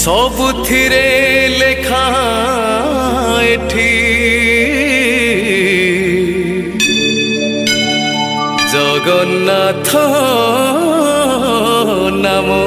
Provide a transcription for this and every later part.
ସବୁଥିରେ ଲେଖା ଏଠି ଜଗନ୍ନାଥ ନାମ।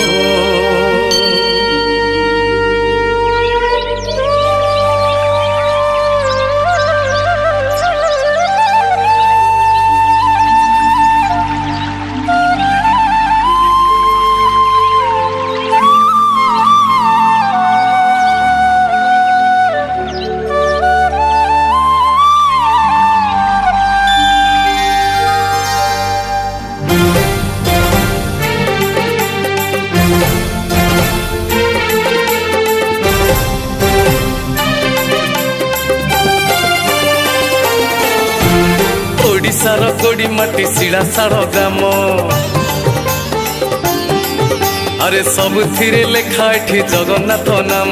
ओडिशार गोड़ी माटी शिलासार ग्राम अरे सबुथिरे लेखा एठी जगन्नाथ नाम।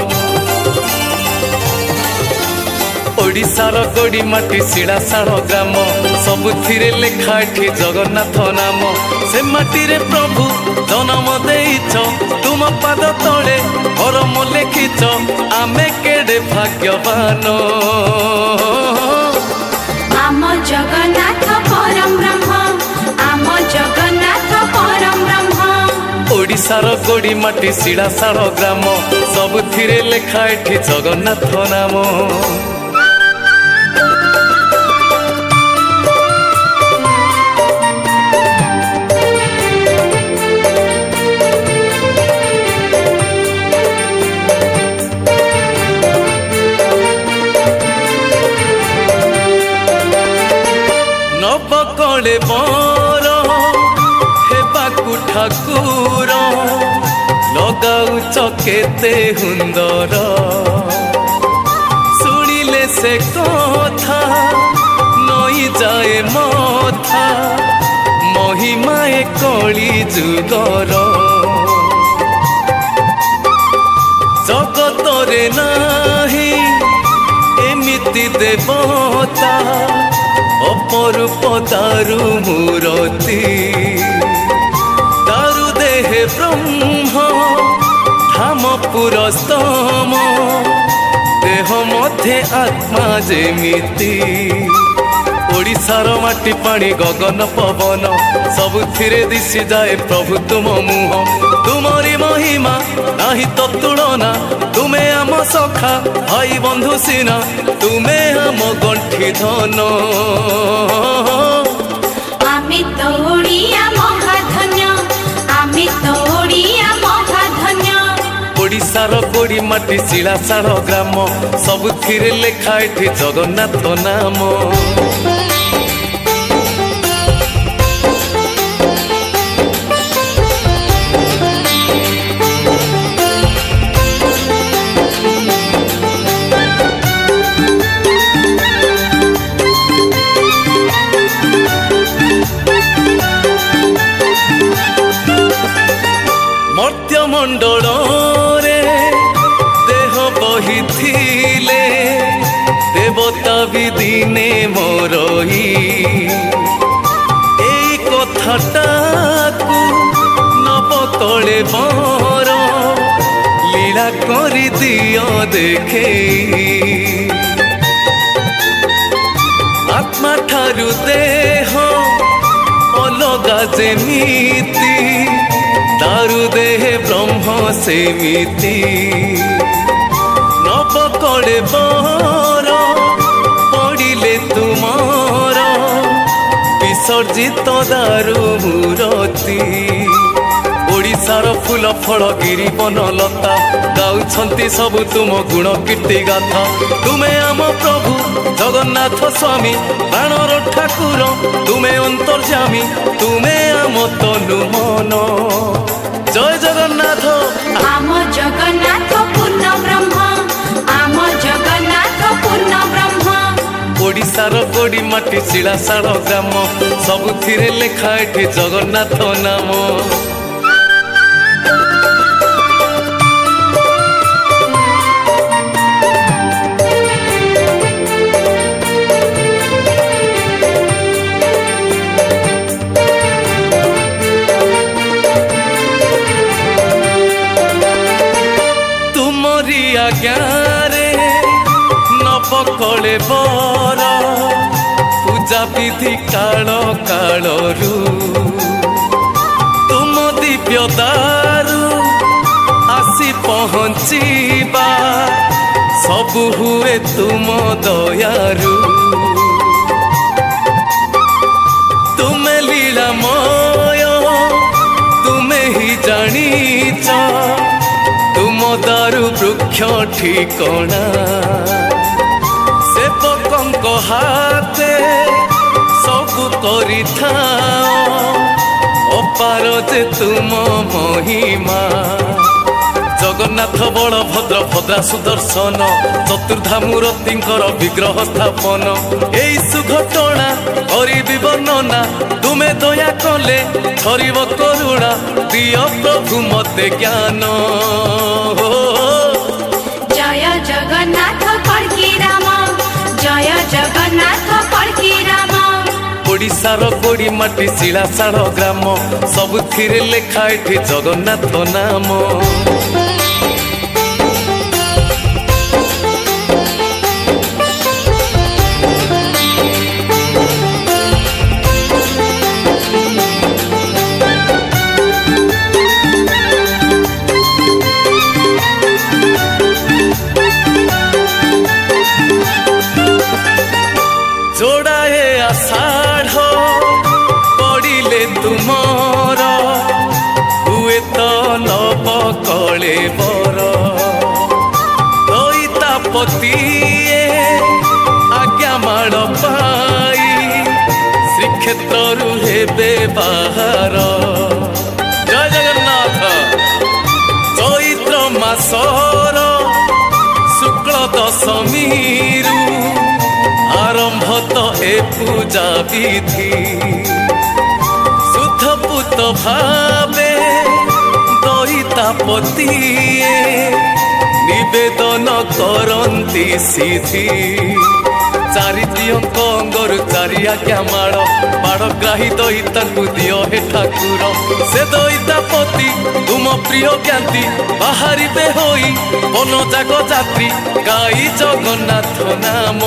ओडिशार गोड़ी माटी शिलासार ग्राम सबुथिरे लेखा एठी जगन्नाथ नाम। से माटी रे प्रभु जन्म देइछ तुम पाद तले करम लेखिछ आमे केडे भाग्यवान। आम जगन्नाथ परम ब्रह्म आम जगन्नाथ परम ब्रह्म। ओडिशार गोड़ी माटी शिलासार ग्राम सबुथिरे लेखा एठी जगन्नाथ नाम। नवकले बर हेबाकु ठाकुर लगाउछ केते हुंदर। शुणिले से कथा नई जाए मथा महिमाए कली जुगर। जगतरे नाही एमिति देवता अपरूप दारु मूरति दारु देह ब्रह्म धाम पुरस्तम देह मध्य आत्मा जेमिति। ओडिशार माटी पानी गगन पवन सबुथिरे दिशि जाए प्रभु तुम मुह। तुमरी महिमा नाही तो तुलना तुमे आम सखा भाई बंधु सीना तुमे आम गंठी धन। आमी तो ओडिया महाधन्य आमी तो ओडिया महाधन्य। ओडिशार गोड़ी माटी शिलासार ग्राम सबुथिरे लेखा एठी जगन्नाथ नाम। मर्त्यमंडल रे देह बहिथिले देवता भी दिने मोरई। एई कथाटाकु नवकले बर लीला करि दियो देखे। आत्मा ठारु देह अलगा जेमिति दारु देह ब्रह्म सेमिति। नवकले बर पड़िले तुमर विसर्जित दारु मूरति। ओडिशार फूल फल गिरी बन लता गाउछंती सबु तुम गुण कीर्ति गाथा। तुमे आम प्रभु जगन्नाथ स्वामी प्राणर ठाकुर तुमे अंतर्यामी तुमे आम तनु मन। जय जगन्नाथ आम जगन्नाथ पूर्ण ब्रह्म आम जगन्नाथ पूर्ण ब्रह्म। ओडिशार गोड़ी माटी शिलासार ग्राम सबुथिरे लेखा एठी जगन्नाथ नाम। कले बर पूजा विधि काल कालरू तुम दिव्य दारू आसी पहुँचीबा सबु हुए तुम दयारू तुम्हें लीलामय तुम्हें ही जानीच तुम दारू वृक्ष ठिकणा सेवक हाथे सबु करिथा अपार जे तुम महिमा जगन्नाथ बलभद्र भद्रा सुदर्शन चतुर्धा मूर्तिंकर विग्रह स्थापन एई सुघटना करिबि वर्णना तुमे दया कले छरिब करुणा दिय प्रभु मते ज्ञान जय जगन्नाथ कड़की राम जय जगन्नाथ कड़की राम ओडिशार गोड़ी माटी शिलाशाल ग्राम सबुथिरे लेखा एठी जगन्नाथ नाम जोड़ाए आषाढ़ पड़िले तुमर हुए तो नव कले बर दईतापति आज्ञा माड़ पाई श्रीक्षेत्र हेबे बाहर जय जगन्नाथ चैत्र मासर शुक्ल दशमी आरंभ तो ए पूजा विधि शुद्ध पुत भावे दईतापति निवेदन करती सिद्धि चारि दियंक अंगरु चारि आज्ञा माड़ बाड़ग्राही दईता दिय हे ठाकुर से दईतापति तुम प्रिय ज्ञाति बाहरिबे होई बन जाग जात्री गाई जगन्नाथ नाम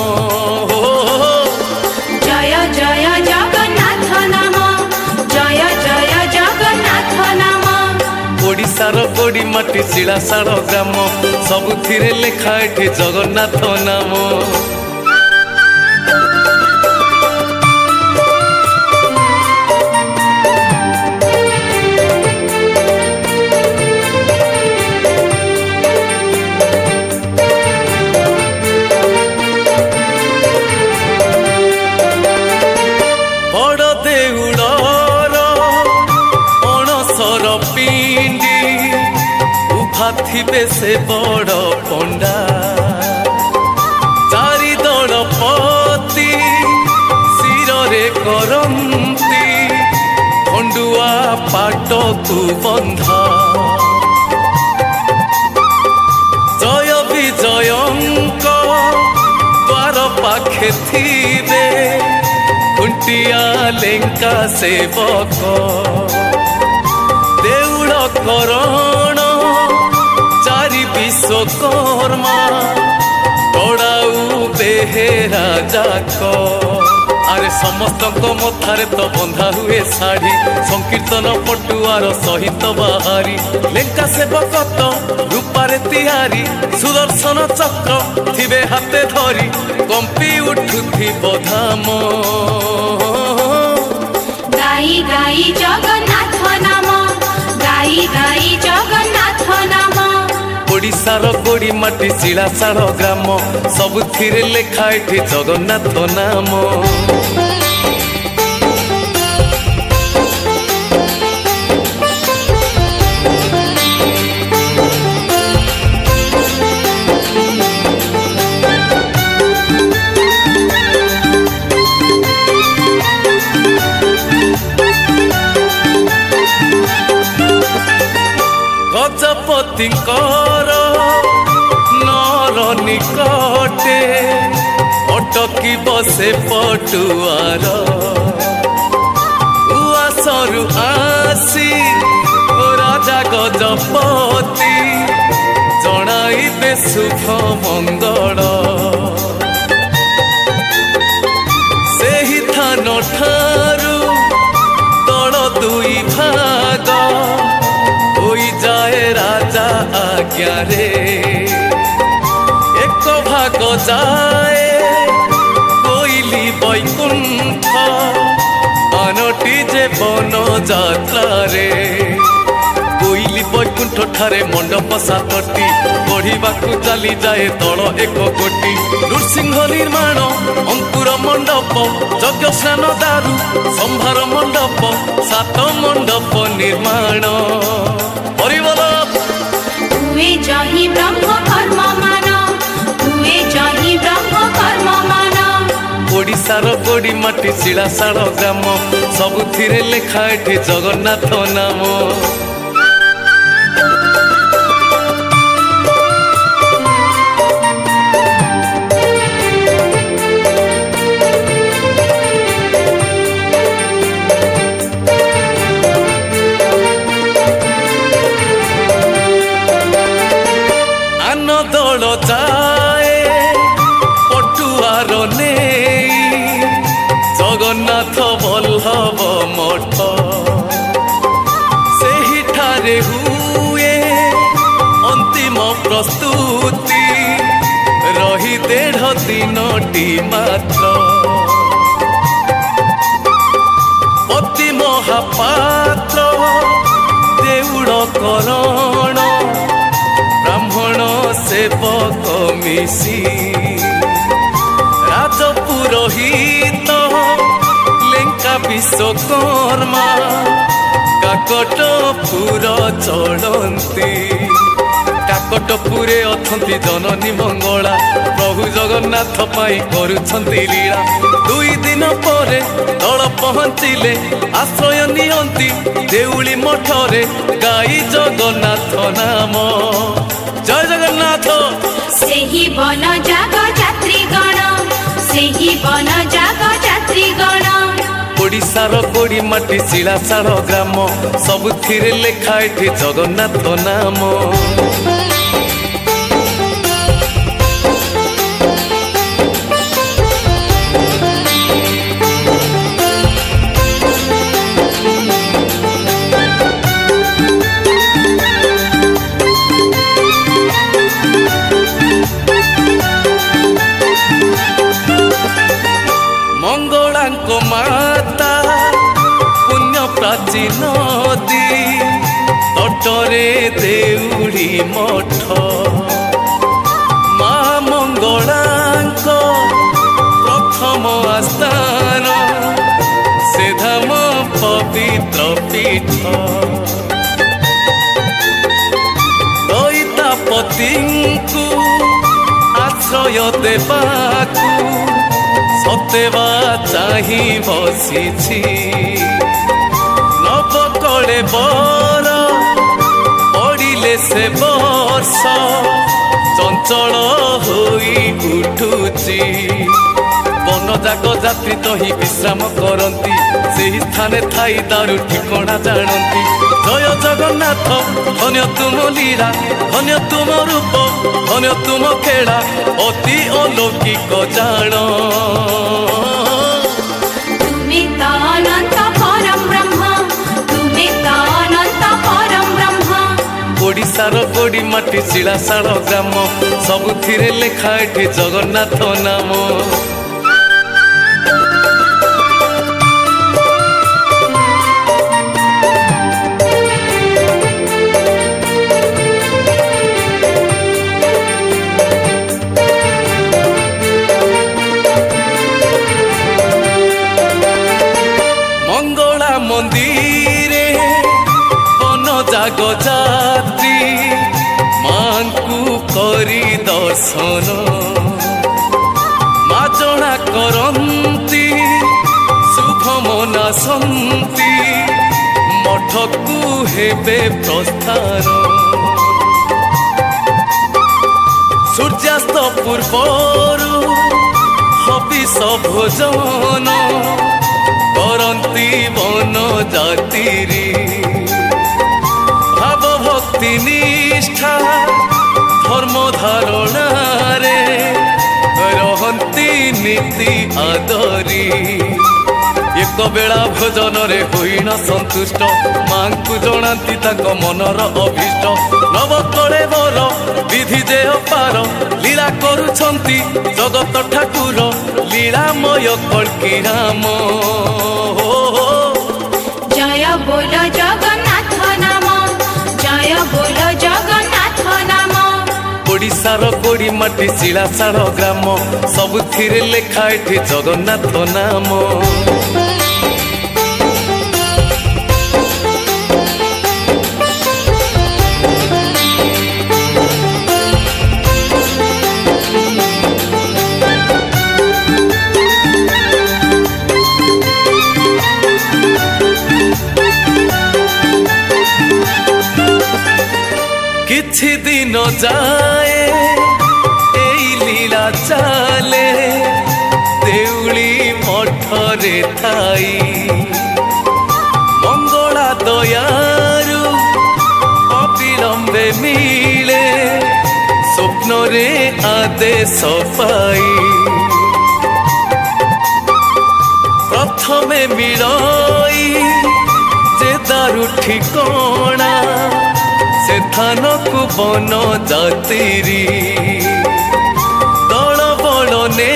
जय जय जगन्नाथ नाम जय जय जगन्नाथ नाम ओडिशार गोड़ी माटी शिलाशाल ग्राम सबुथिरे लेखा एठी जगन्नाथ नाम थिबे से बड़ पंडा चारि दल पति शिरे करती खंडुआ पाट को बंधा जय विजयंक द्वार पाखे थिबे खुंटिया लेंका सेवक देउड़ करण चारि विश्वकर्मा गड़ाऊ बेहेरा जाक आरे समस्त मथारे तो बंधा हुए शाढ़ी संकीर्तन पटुआर सहित बाहारी लेंका सेवक तो रूपारे तिहारी सुदर्शन चक्र थिबे हाथे धरी कंपी उठुथिब धाम गाई गाई जगन्नाथ नाम गाई गाई जगन्नाथ नाम ओडिशार गोड़ी माटी शिलाशाल ग्राम सबुथिरे लेखा एठी जगन्नाथ नाम गजपतिंकर नर निकटे अटकी बसे पटुआर उआसरु आसी राजा गजपति जणाइबे शुभ मंगल आज्ञा रे एक भाग जाए कोइली बैकुंठ आनटी जे बन जात्रा रे कोइली बैकुंठ ठारे मंडप सातटी बढ़िबाकू चली जाए दल एक कोटी नृसिंह निर्माण अंकुर मंडप यज्ञ स्नान दारू संभार मंडप सात मंडप निर्माण परिबल तुए जहि ब्रह्म कर्म मान तुए जहि ब्रह्म कर्म मान ओडिशार गोड़ी माटी शिलाशाल ग्राम सबुथिरे लेखा एठी जगन्नाथ नाम दल जाए पटुआर नहीं जगन्नाथ बल्लभ मठ सेही ठारे हुए अंतिम प्रस्तुति रही 1.5 दिनटी मात्र अति महापात्र देउड़ करण ब्राह्मण सेवक मिशी राजपुरोहित लेंका विश्वकर्मा काकटपुर चलती काकटपुरे अथंती जननी मंगला प्रभु जगन्नाथ पाई करुछंती लीला 2 दिन परे दल पहुँचिले आश्रय नियंती देउली मठरे गाई जगन्नाथ नाम जय जगन्नाथ सेही बन जाग यात्री गण सेही बन जाग यात्री गण ओडिशार गोड़ी माटी शिलाशाल ग्राम सबुथिरे लेखा एठी जगन्नाथ नाम मंगलांको माता पुण्य प्राचीन नदी तटरे देउड़ी मठ मा मंगलांको प्रथम आस्थान से धाम पवित्र पीठ दैतापतिंकु आश्रय देवाकू सतेवा चाही बसिछि नवकले बर पड़िले से वर्ष चंचल होई उठुछि बनजाक जात्री तही विश्राम करती सेही स्थाने थाई दारु ठिकଣା जानती जय जगन्नाथ धन्य तुम लीला धन्य तुम रूप धन्य तुम खेला अति अलौकिक जान तुम्हें तो अनंत परम ब्रह्म तुम्हें तो अनंत परम ब्रह्म ओडिशार गोड़ी माटी शिलाशाल ग्राम सबुथिरे लेखा एठी जगन्नाथ नाम मंदिरे बन जाग जात्री मांकु करी दर्शन माजणा करंती शुभ मनासंती मठकू हेबे प्रस्थान सूर्यास्त पूर्वरु हबिष भोजन करंती बन जातिरी भाव भक्ति निष्ठा धर्म धारणा रे रहंती नीति आदरी एक बेला भोजन रे होइण संतुष्ट माँ को जनाती मनर अभीष्ट नवकले बर विधि जे अपार लीला करुछंती जगत ठाकुर लीलामय कल्की राम जय बोल जगन्नाथ नाम जय बोल जगन्नाथ नाम ओडिशार गोड़ी माटी शिलाशाल ग्राम सबुथिरे लेखा एठी जगन्नाथ नाम किछि दिन जाए एई लीला चाले देउली मठरे थाई मंगला दयारु अविलंबे मिले स्वप्न रे आदेश पाई प्रथमे मिलई जे दारु ठिकणा से थान को बन जातिरी दल बल ने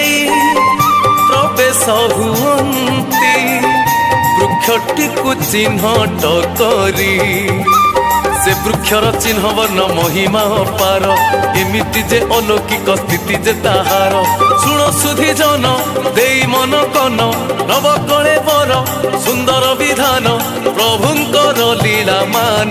प्रवेश हुअन्ति वृक्षटी को चिन्हट करी से वृक्षर चिन्ह वर्ण महिमा पार एमिति जे अलौकिक स्थिति जे ताहार शुण सुधी जन देई मन कन नवकले बर सुंदर विधान प्रभुंकर लीला मान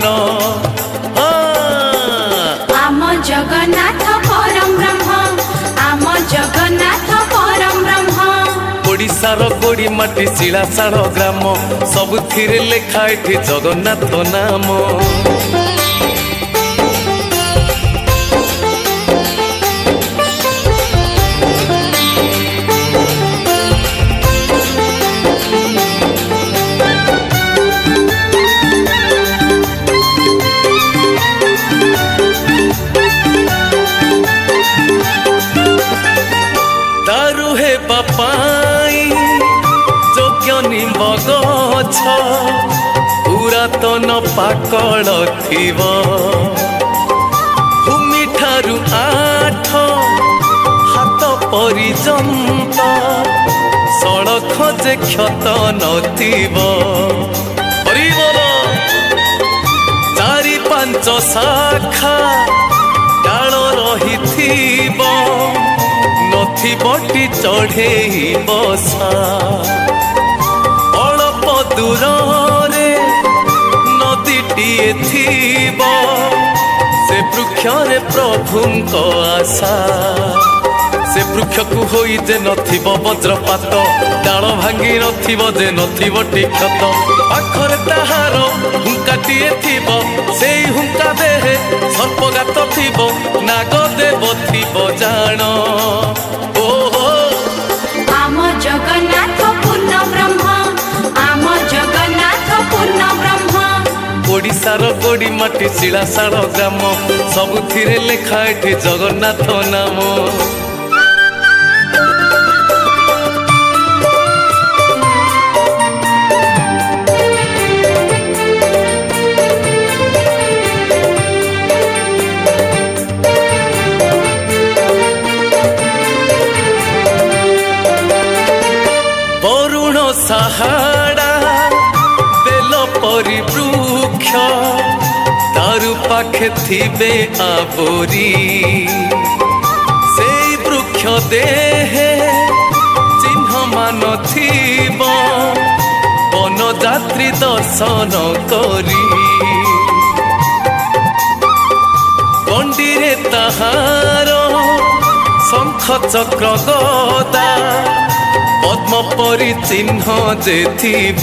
आम जगन्नाथ परम ब्रह्म आम जगन्नाथ परम ब्रह्म ओडिशार गोड़ी माटी शिलाशाल ग्राम सबुथिरे लेखा एठी जगन्नाथ नाम पुरातन पाकल थिव भूमि ठारू 8 हाथ पर्यंत सड़क जे क्षत नथिव 4-5 शाखा डाल रही नथिबटी चढ़े बसा दूर रे नदीटीए थीब से वृक्ष रे प्रभुंक आशा से वृक्ष को होई जे नथिब वज्रपात डाल भांगी नथिब जे नथिब क्षत पाखरे ताहार हुंकाटीए थीब सेई हुंका देहे सर्पगात थीब नाग देव थीब जान ओ आम जगन्नाथ पूर्ण ब्रह्म आम जगन्नाथ पूर्ण ब्रह्म ओडिशार गोड़ी माटी शिलाशाल ग्राम सबुथिरे लेखा एठी जगन्नाथ नाम वरुण साहाड़ा बेल परी वृक्ष तारु पाखे थिबे आवरी से वृक्ष देहे चिन्ह मान थिब वन जात्री दर्शन करी कंडीरे ताहार शंख चक्र गदा पद्म परी चिन्ह जे थिब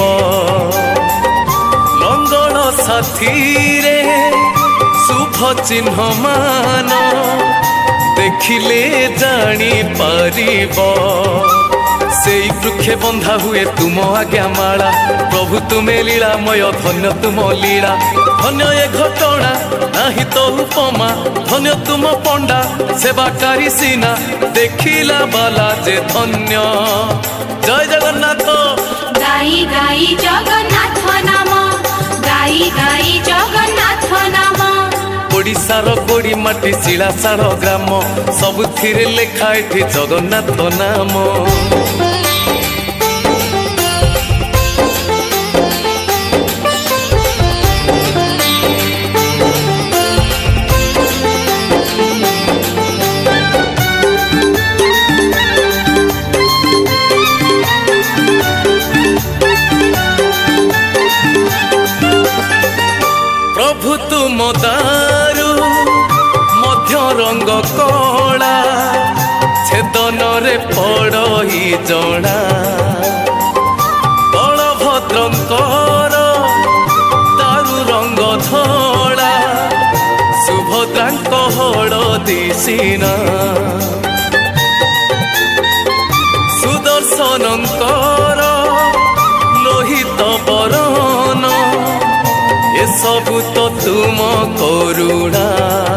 लंगल साथी रे शुभ चिन्ह मान देखिले जानी पारिब से वृक्षे बंधा हुए तुम आज्ञा माला प्रभु तुम्हें लीलामय धन्य तुम लीला धन्य ए घटना नाही तो उपमा धन्य तुम पंडा सेवाकारी सीना देखिला बाला जे धन्य जय जगन्नाथ। गाई गाई जगन्नाथ नाम, गाई गाई जगन्नाथ नाम। ओडिशार गोड़ी माटी शिलासार ग्राम सबुथिरे लेखा एठी जगन्नाथ नाम। प्रभु तुम दारु मध्य रंग कला छेदन रे पड़ही जड़ा बलभद्रंकर दारु रंग धड़ा सुभद्रांक हळदी सीना सुदर्शनंकर लोहित बरन सबु तो तुम करुणा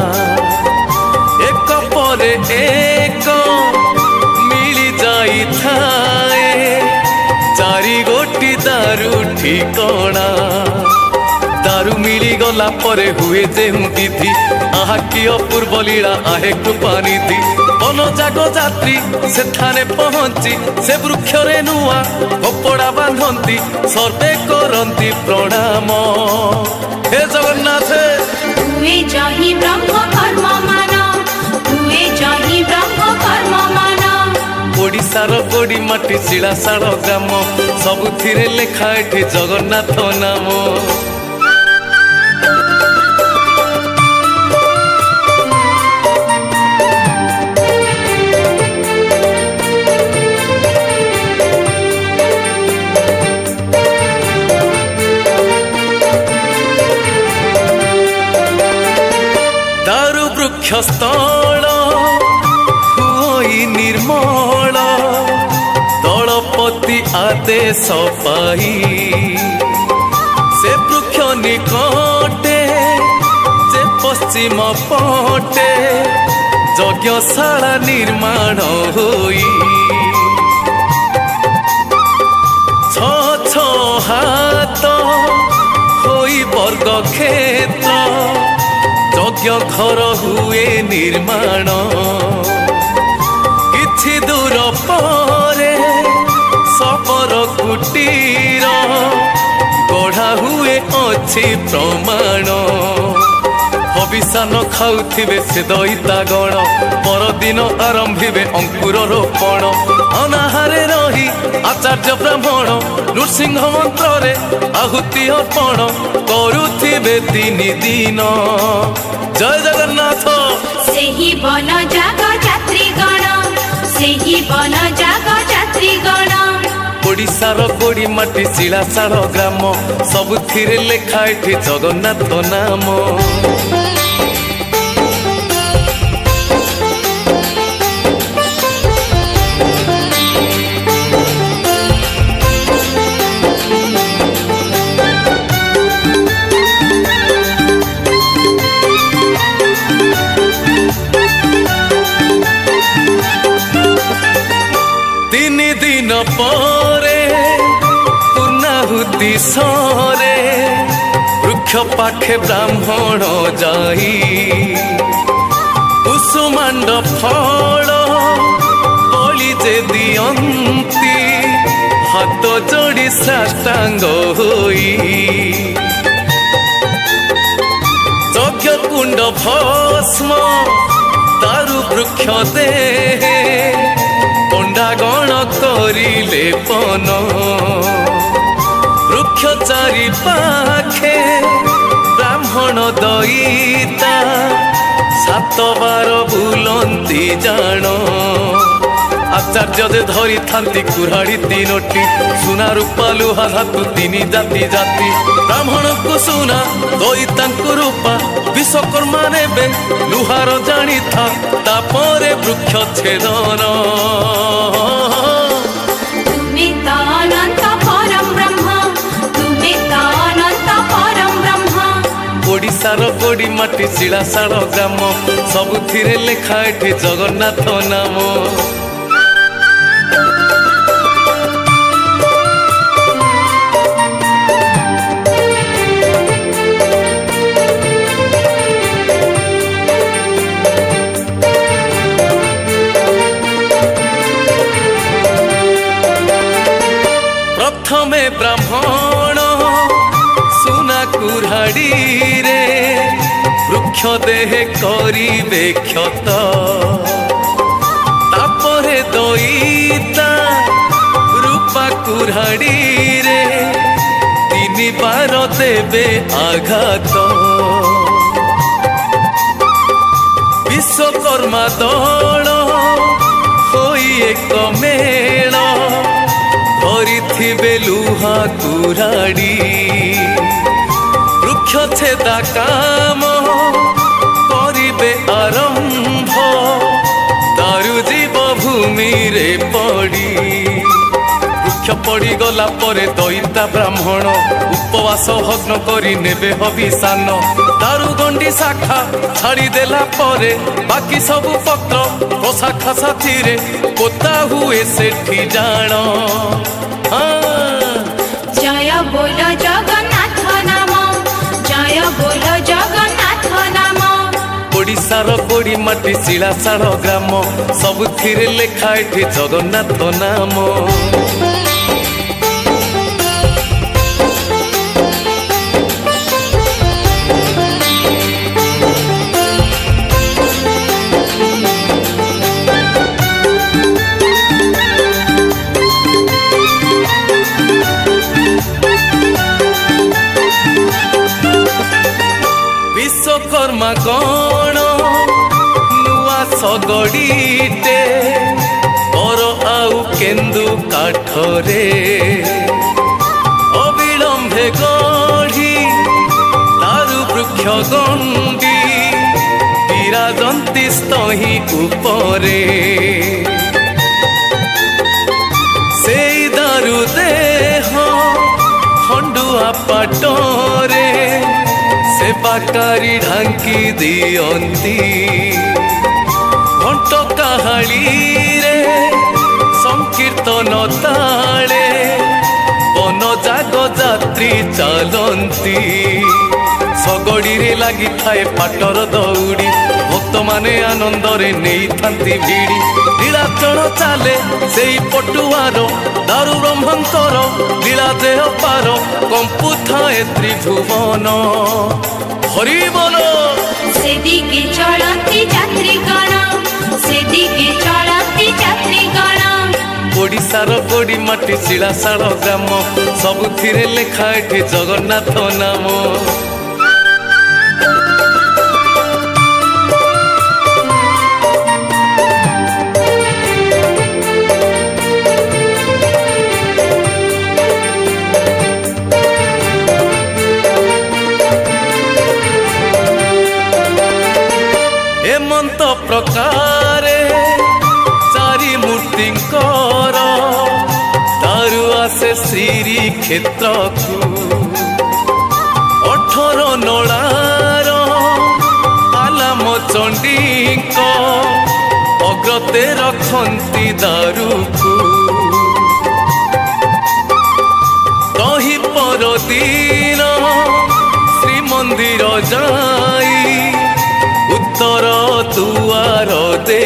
एक परे एक मिली जाई थाए चारि गोटी दारू ठिकणा। दारू मिली गला परे हुए जेहू विधि आहा कि अपूर्व लीला आहे कृपानिधि। बन जाग जात्री से थाने पहुंची से वृक्ष रे नुआ कपड़ा बांधती सर्वे करती प्रणाम। हे जगन्नाथ तुए जहि ब्रह्म कर्म मान, तुए जहि ब्रह्म कर्म मान। ओडिशार गोड़ी माटी शिलासार ग्राम सबुथिरे लेखा एठी जगन्नाथ नाम। स्थल हुई निर्मल दलपति आदेश पाई से वृक्ष निकटे से पश्चिम पटे यज्ञशाला निर्माण होई छ हाथ होई वर्ग क्षेत्र यज्ञ घर हुए निर्माण। किछि दूर परे सबर कुटीर गढ़ा हुए अच्छी प्रमाण। हविषान खाउथिबे से दैता गण परदिन आरंभिबे अंकुर रोपण। अनाहारे रही आचार्य ब्राह्मण नृसिंह मंत्र रे आहुति अर्पण करुथिबे 3 दिन। जय जगन्नाथ सेही बन जाग यात्री गण, सेही बन जाग यात्री गण। ओडिशार गोड़ी माटी शिलासार ग्राम सबुथिरे लेखा एठी जगन्नाथ नाम। परे पूर्णाहुति सरे वृक्ष पाखे ब्राह्मण जाई कुसुमांड फल बलि जे दियंती हाथ जोड़ी साष्टांग होई यज्ञ कुंड भस्म दारु वृक्ष दे पंडागण करिले पन वृक्ष चारि पाखे ब्राह्मण दईता 7 बार बुलंती जान। आचार्य जे धरी थांती कुराड़ी 3टी सुना रूपा लुहा धातु 3 जाति जाति ब्राह्मण को सुना दईता रूपा विश्वकर्मा नेबे लुहार जानी था तापरे वृक्ष छेदन। तुम्हें तो अनंत परम ब्रह्म, तुम्हें तो अनंत परम ब्रह्म। ओडिशार गोड़ी माटी शिलासार ग्राम सबुथिरे लेखा एठी जगन्नाथ नाम। କୁରାଡ଼ି रे वृक्ष देह करिबे क्षत तापरे दईता रूपा कुराड़ी रे 3 बार देबे आघात विश्वकर्मा दल होई एक मेल धरिथिबे लुहा कुराड़ी वृक्ष छेदा काम करिबे आरंभ दारु जीव भूमि रे पड़ी वृक्ष पड़ी गला परे दैता ब्राह्मण उपवास भग्न करी नेबे हविषान दारु गंडी शाखा छाड़ी देला परे बाकी सब पत्र प्रशाखा साथी रे पोता हुए सेठी जान जय बोल जगन्नाथ नाम जय बोल जगन्नाथ नाम ओडिशार गोड़ी माटी शिलाशाल ग्राम सबुथिरे लेखा एठी जगन्नाथ नाम विश्वकर्मा गण नुआ सगड़ीटे और आउ केन्दु काठरे अविलंबे गढ़ी दारु वृक्ष गंडी विराजंती स्तही उपरे से दारु देह खंडुआ पाटरे सेवाकारी ढांकी दियंती घंट काहाली रे संकीर्तन ताले वन जाग जात्री चलती सगड़ी रे लगी थाए पाटर दौड़ी भक्त माने आनंद रे नहीं थांती भिड़ी लीलाचल चाले से पटुआर दारु ब्रह्मंकर लीला देह पार कंपु थाए त्रिभुवन हरि बोलो सेदिके चलती यात्रीगण सेदिके चलती यात्रीगण ओडिशार गोड़ी माटी शिलाशाल ग्राम सबुथिरे लेखा एठी जगन्नाथ नाम हेमंत प्रकारे चारि मूर्तिंकर तारु आसे श्री क्षेत्र को 18 नोलार आलाम चंडीक अग्रते रखंती दारु को कही परदीन श्रीमंदिर जाई उत्तर दुआर दे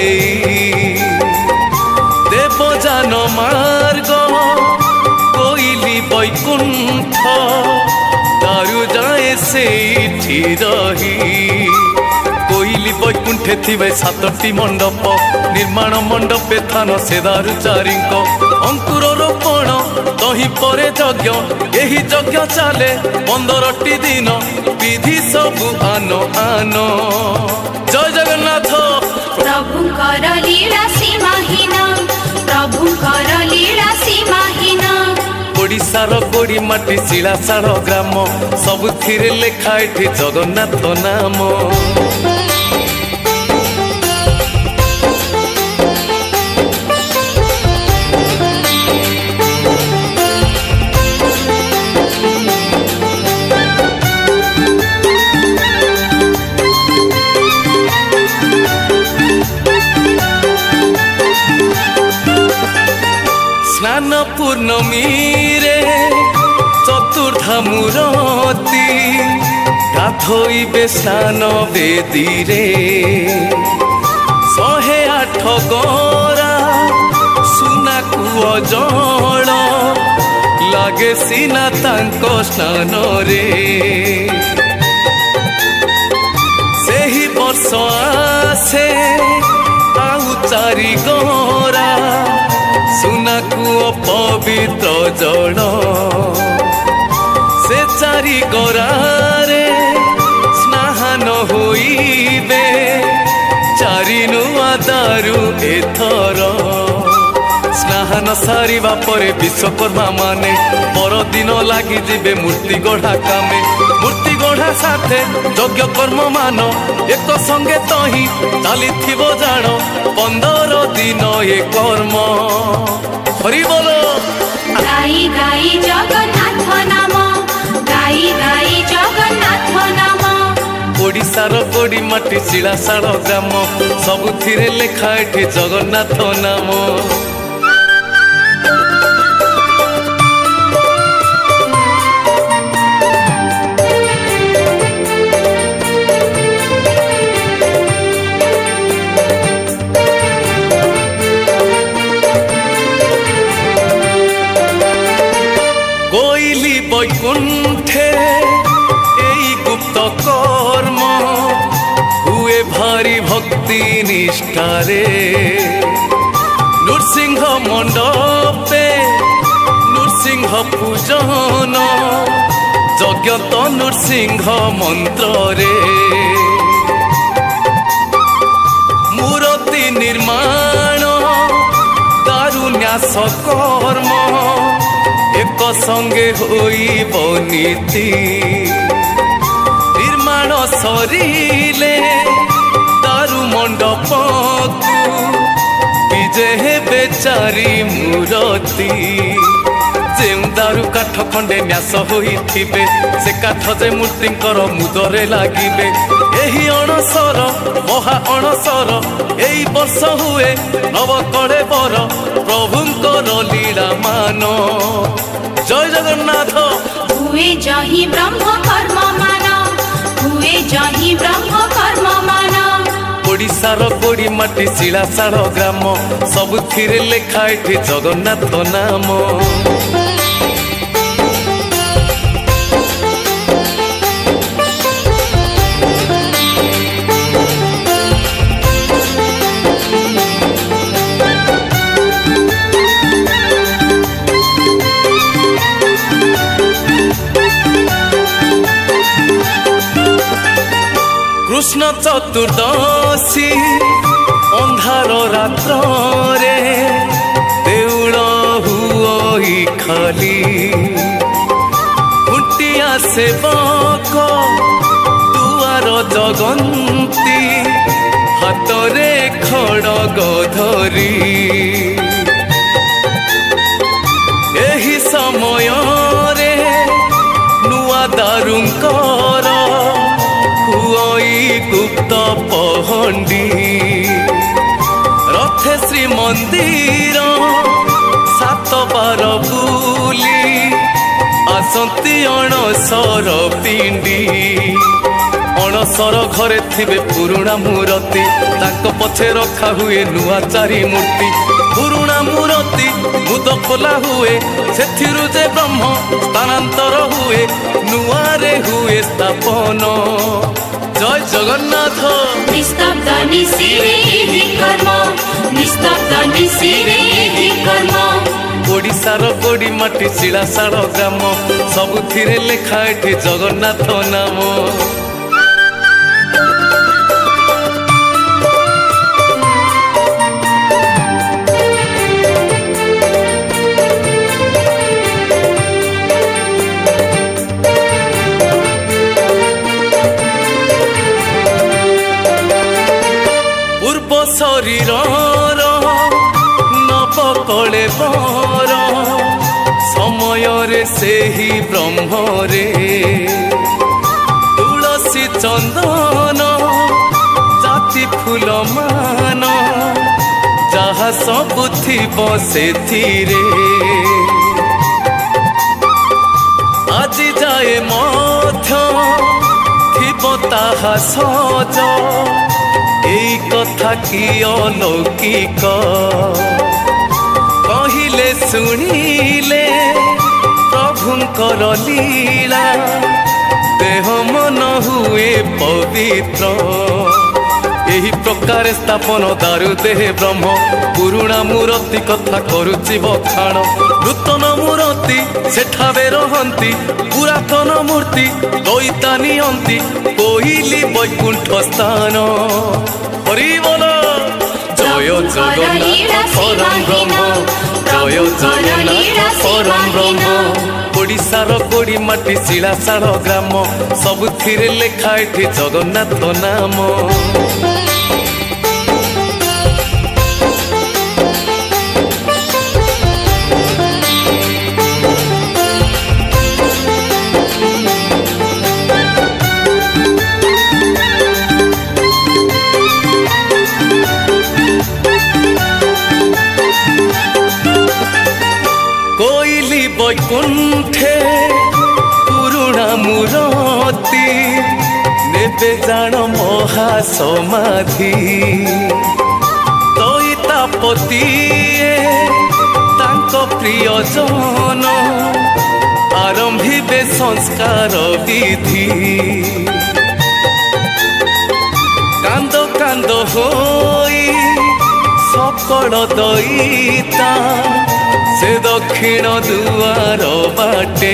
देवजान मार्ग कोइली वैकुंठ दारु जाए से रही कोइली वैकुंठे थिबे 7टी मंडप निर्माण मंडपे थान से दारु चारिंक अंकुर रोपण तही परे यज्ञ यही यज्ञ चले 15टी दिन विधि सब आनो आनो जय जगन्नाथ प्रभुकर लीला सीमाहीन प्रभुकर लीला सीमाहीन ओडिशार गोड़ी माटी शिलाशाल ग्राम सबुथिरे लेखा एठी जगन्नाथ नाम स्नान पूर्णमी रे चतुर्धा मूरती गाधोइबे स्नान वेदी रे 108 गरा सुना कुआ जल लागे सीना तांको स्नान रे कारीगरा सुना कूओ पवित्र जल से चारी गरारे स्नान होइबे चारि नुआ दारू एथर स्नान सारिबा परे विश्वकर्मा माने परदिन लागी जिबे मूर्ति गढ़ा कामे मूर्ति गढ़ा साथे यज्ञ कर्म मान एक संगे तही चलीथिबो जाण 15 दिन ए कर्म हरि बोलो गाई गाई जगन्नाथ नाम गाई गाई जगन्नाथ नाम ओडिशार गोड़ी माटी शिलाशाल ग्राम सबुथिरे लेखा एठी जगन्नाथ नाम बैकुंठे एई गुप्त कर्म हुए भारी भक्ति निष्ठारे नृसिंह मंडपे नृसिंह पूजन जगत नृसिंह मंत्र रे मूर्ति निर्माण दारुन्यास कर्म एक संगे होइब नीति निर्माण सरिले दारु मंडप विजे हेबे चारि मूर्ति जेउ दारु काठ खंडे न्यास होइथिबे से काठ जे मूर्तिंकर मुदरे लागिबे एही अणसर महा अणसर एई वर्ष हुए नव कड़े बर प्रभुंकर लीला मान जय जगन्नाथ हुए जहि ब्रह्म कर्म मान हुए जहि ब्रह्म कर्म मान ओडिशार गोड़ी माटी शिलाशाल ग्राम सबुथिरे लेखा एठी जगन्नाथ नाम कृष्ण चतुर्दशी अंधार रात्र रे देउल हुई खाली खुंटिया सेवक दुआर जगंती हाथरे खड़ग धरी एही समय रे नुआ दारुंकर गुप्त पहंडी रथे श्री मंदिर 7 बार बुली आसंती अणसर पिंडी अणसर घरे थिबे पुरुणा मूर्ति ताक पछे रखा हुए नुआ चारि मूर्ति पुरुणा मूर्ति मुद खोला हुए सेथिरु जे ब्रह्म स्थानांतर हुए नुआ रे हुए स्थापन जय जगन्नाथ निस्तब्ध निशिरे एहि कर्म निस्तब्ध निशिरे एहि कर्म ओडिशार गोड़ी माटी शिलाशाल ग्राम सबुथिरे लेखा एठी जगन्नाथ नाम शरीर नव कले बर समय रे से ही ब्रह्म रे तुलसी चंदन जाति फूल मान जहा सब थिब सेथिरे आज जाए मध्य थिब ताहा सज एई कथा की अलौकिक कहिले शुणिले प्रभुंकर लीला देह मन हुए पवित्र एही प्रकार स्थापन दारु देहे ब्रह्म पुरुणा मूर्ति कथा करुची बखाण नूतन मूर्ति सेठावे रहंती पुरातन मूर्ति दईता नियंती कोइली वैकुंठ स्थान हरि बोल जय जगन्नाथ परम ब्रह्म जय जगन्नाथ परम ब्रह्म ओडिशार गोड़ी माटी शिलाशाल ग्राम सबुथिरे लेखा एठी जगन्नाथ नाम कोइली वैकुंठे पुरुणा मूर्ति नेबे जान महासमाधि दईतापति तांको प्रियजन आरंभिबे संस्कार विधि कांद कांद होई सकल दईता से दक्षिण दुआर बाटे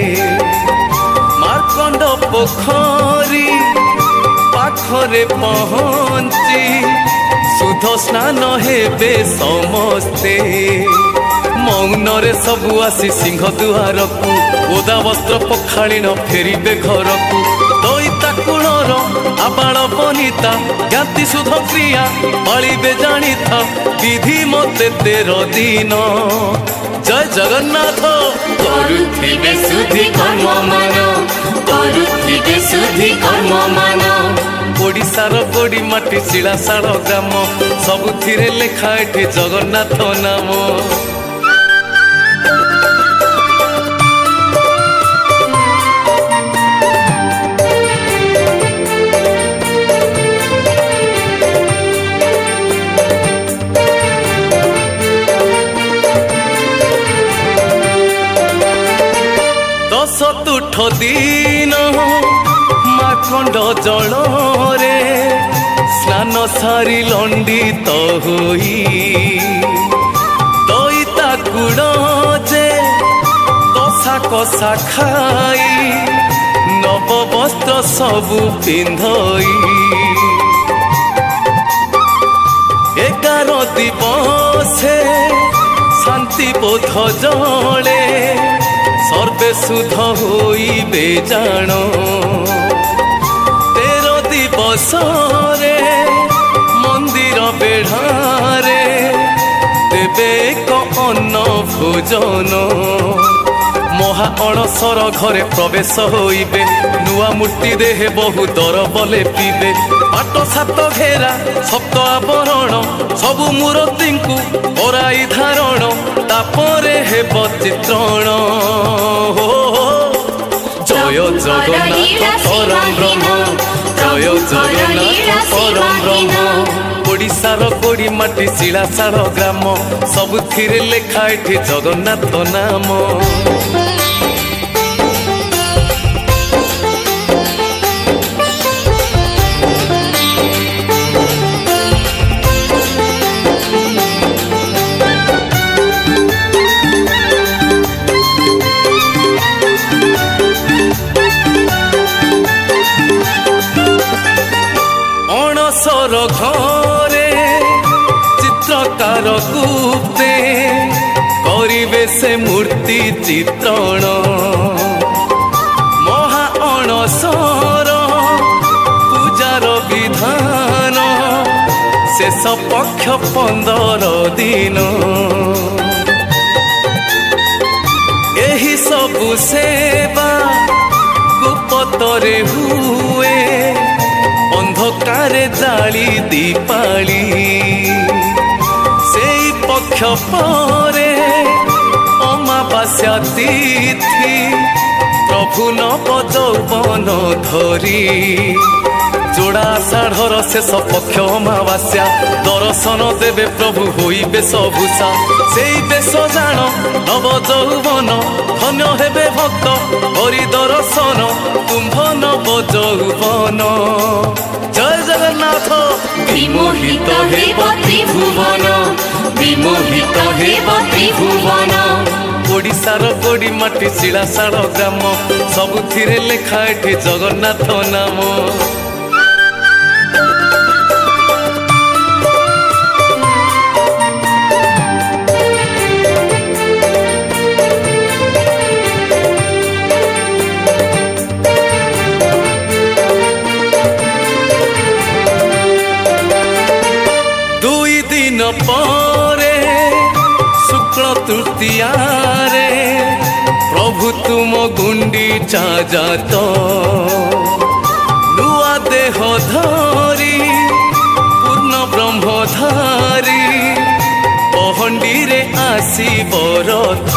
मार्कंड पोखरी पाखरे पहुंची सुध स्नान हेबे समस्ते मौनरे सबु आसी सिंह दुआर को ओदा वस्त्र पखाड़ीन फेरिबे घर को दईता कुलर आबाल बनिता ज्ञाति सुध क्रिया पालिबे जानी था विधि मते 13 दिन जय जगन्नाथ करुथिबे शुद्धि कर्म मान करुथिबे शुद्धि कर्म मान ओडिशार गोड़ी माटी शिलाशाल ग्राम सबुथिरे लेखा एठी जगन्नाथ नाम 10 दिन माखंड जल रे स्नान सारी लंडित होई दईता गुड़ जे कषा कषा खाई नव वस्त्र सबु पिंधई 11 दिवसे शांति बोध जले सर्वे सुध होइबे जान 13 दिवस रे मंदिर बेढ़ारे देवे एक अन्न भोजन महा अणसर घरे प्रवेश होइबे नुआ मूर्ति देहे बहु दर बले पीबे पाट 7 घेरा सप्त आवरण सबु मूर्ति को कराई धारण तापरे हेब चित्रण जय जगन्नाथ परम ब्रह्म जय जगन्नाथ परम ब्रह्म ओडिशार गोड़ी माटी शिलाशाल ग्राम सबुथिरे लेखा एठी जगन्नाथ नाम अणसर घरे चित्रकार गुप्ते करिबे से मूर्ति चित्रण महा अणसर पूजार विधान शेष पक्ष 15 दिन एही सबु सेवा गुप्तरे हुए अंधकारे जाली दीपाली से पक्ष परे अमावास्या तिथि प्रभु नव यौवन धरी जोड़ा आषाढ़र शेष पक्ष अमावास्या दर्शन देवे प्रभु होइबे सबुसा से बेश जान नव यौवन धन्य हेबे भक्त हरि दर्शन कुंभ नव यौवन जय जगन्नाथ। विमोहित हेब त्रिभुवन विमोहित हेब त्रिभुवन ओडिशार गोड़ी माटी शिलाशाल ग्राम सबुथिरे लेखा एठी जगन्नाथ नाम परे शुक्ल तृतीया रे प्रभु तुम गुंडीचा जात नुआ देह धरी पूर्ण ब्रह्मधारी पहंडी रे आसीब रथ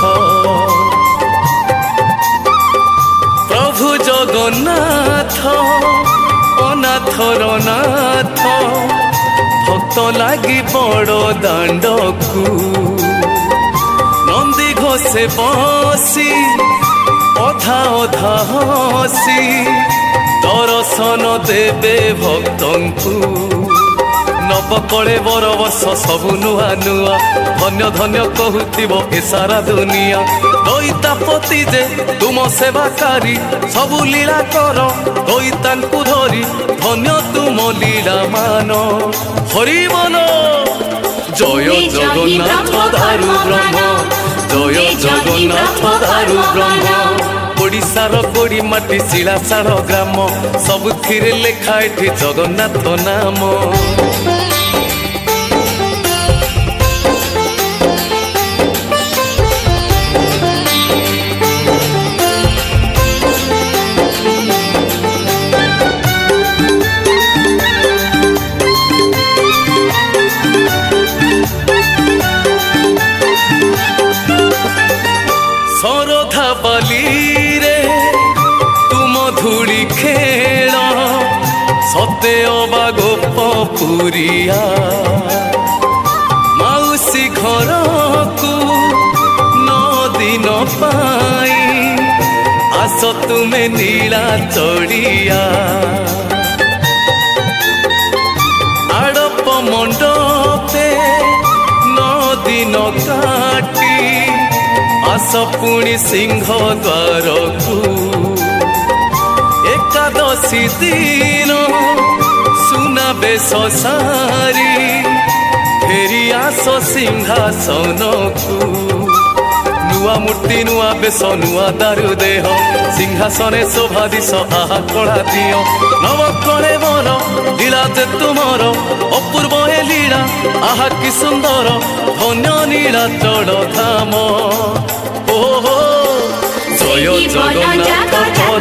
प्रभु जगन्नाथ अनाथर नाथ भक्त लगी बड़ दांडकू नंदी घोषे बसी अधा अधा हसी दर्शन देवे भक्तंकु नवकले बर वर्ष सबु नुआ नुआ धन्य धन्य कहूथिब ए सारा दुनिया दैतापति जे तुम सेवाकारी सबु लीला कर दैतांकु धरी धन्य तुम लीला मान हरि बोलो जय जगन्नाथ दारु ब्रह्म जय जगन्नाथ दारु ब्रह्म ओडिशार गोड़ी माटी शिलाशाल ग्राम सबुथिरे लेखा एठी जगन्नाथ नाम सते अबा गोपपुरिया मौसी घर को 9 दिन पाई आस तुम्हें नीला चढ़िया आड़प मंडपे 9 दिन काटी आस पुणी सिंह द्वार को एकादशी दिन सुना बेश सारी फेरी आस सिंहासन को नुआ मूर्ति नुआ बेश नुआ दारु देह सिंहासने शोभा दिश आहा कड़ा दियो नव कले मोर लीला जे तुमर अपूर्व हे लीला आहा कि सुंदर धन्य नीला चढ़ धाम ओहो जय जगन्नाथ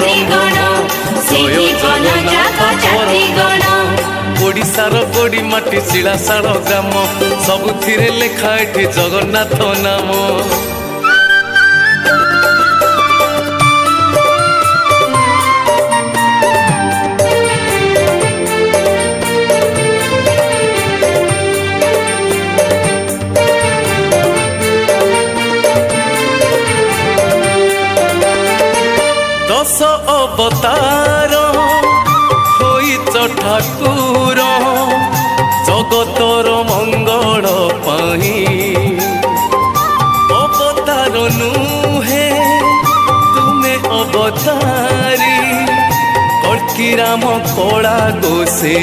जय जगन्नाथ ओडिशार गोड़ी माटी शिलाशाल ग्राम सबुथिरे लेखा एठी जगन्नाथ नाम दश अवतार ठाकुर जगतर मंगल पाही अवतार नुहे तुम्हें अवतारी कल्की राम कला गोसे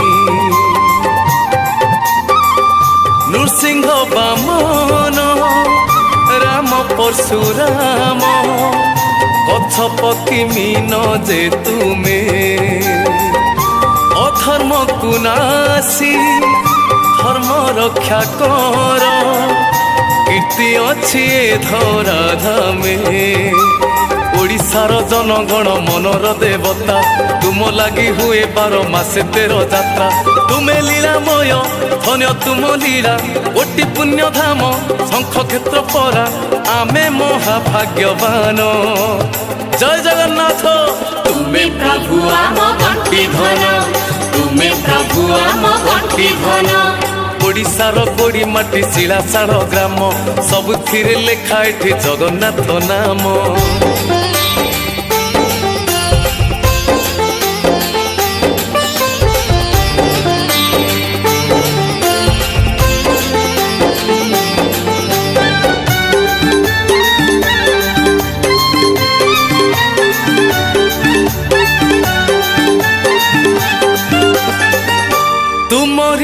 नृसिंह बामन राम परशुराम कच्छपति मीन जे तुम्हें अधर्म को नासी धर्म रक्षा कर कीर्ति अच्छी धरा धामे ओडिशार जनगण मनर देवता तुम लगी हुए 12 मासे 13 जात्रा तुम्हें लीलामय धन्य तुम लीला कोटि पुण्य धाम शंख क्षेत्र परा आमे महाभाग्यवान जय जगन्नाथ तुम्हें प्रभु आम गंठी धन तुम्हें प्रभु आम गंठी धन ओडिशार गोड़ी माटी शिलाशाल ग्राम सबुथिरे लेखा एठी जगन्नाथ नाम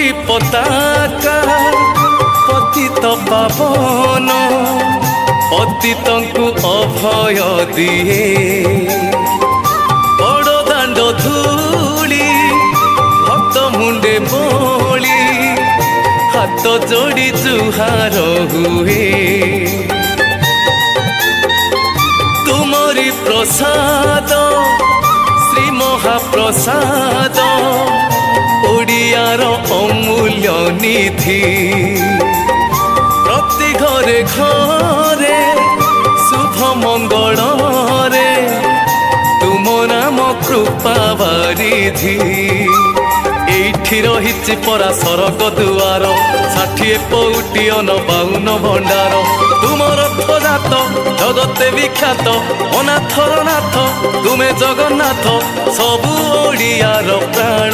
ତୁମରି ପତାକା ପତିତ ପାବନ ପତିତଙ୍କୁ ଅଭୟ ଦିଏ ବଡ଼ ଦାଣ୍ଡ ଧୂଳି ଭକ୍ତ ମୁଣ୍ଡେ ବୋଳି ହାତ ଯୋଡ଼ି ଜୁହାର ହୁଏ ତୁମରି ପ୍ରସାଦ ଶ୍ରୀ ମହାପ୍ରସାଦ ଓଡ଼ିଆର ଅମୂଲ୍ୟ ନିଧି ପ୍ରତି ଘରେ ଘରେ ଶୁଭ ମଙ୍ଗଳରେ ତୁମ ନାମ କୃପା ବାରିଧି ଏଇଠି ରହିଛି ପରା ସରଗ ଦୁଆର 60 ପଉଟି 52 ଭଣ୍ଡାର ତୁମର ରଥଯାତ ଜଗତେ ବିଖ୍ୟାତ ଅନାଥର ନାଥ ତୁମେ ଜଗନ୍ନାଥ ସବୁ ଓଡ଼ିଆର ପ୍ରାଣ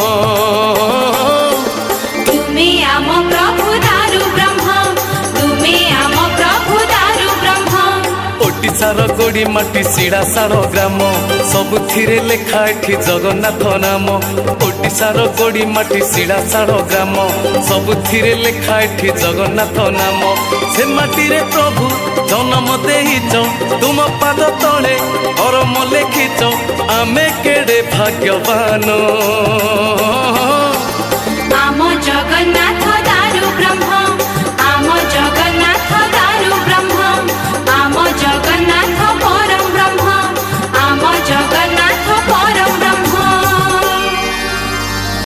ତୁମେ ଆମ ପ୍ରଭୁ ଦାରୁ ବ୍ରହ୍ମ ତୁମେ ଆମ ପ୍ରଭୁ ଦାରୁ ବ୍ରହ୍ମ ଓଡ଼ିଶାର ଗୋଡ଼ି ମାଟି ଶିଳାଶାଳ ଗ୍ରାମ ସବୁଥିରେ ଲେଖା ଏଠି ଜଗନ୍ନାଥ ନାମ ଓଡ଼ିଶାର ଗୋଡ଼ି ମାଟି ଶିଳାଶାଳ ଗ୍ରାମ ସବୁଥିରେ ଲେଖା ଏଠି ଜଗନ୍ନାଥ ନାମ ସେ ମାଟିରେ ପ୍ରଭୁ ଜନ୍ମ ଦେଇଛ ତୁମ ପାଦ ତଳେ କରମ ଲେଖିଛ ଆମେ କେଡ଼େ ଭାଗ୍ୟବାନ ଆମ ଜଗନ୍ନାଥ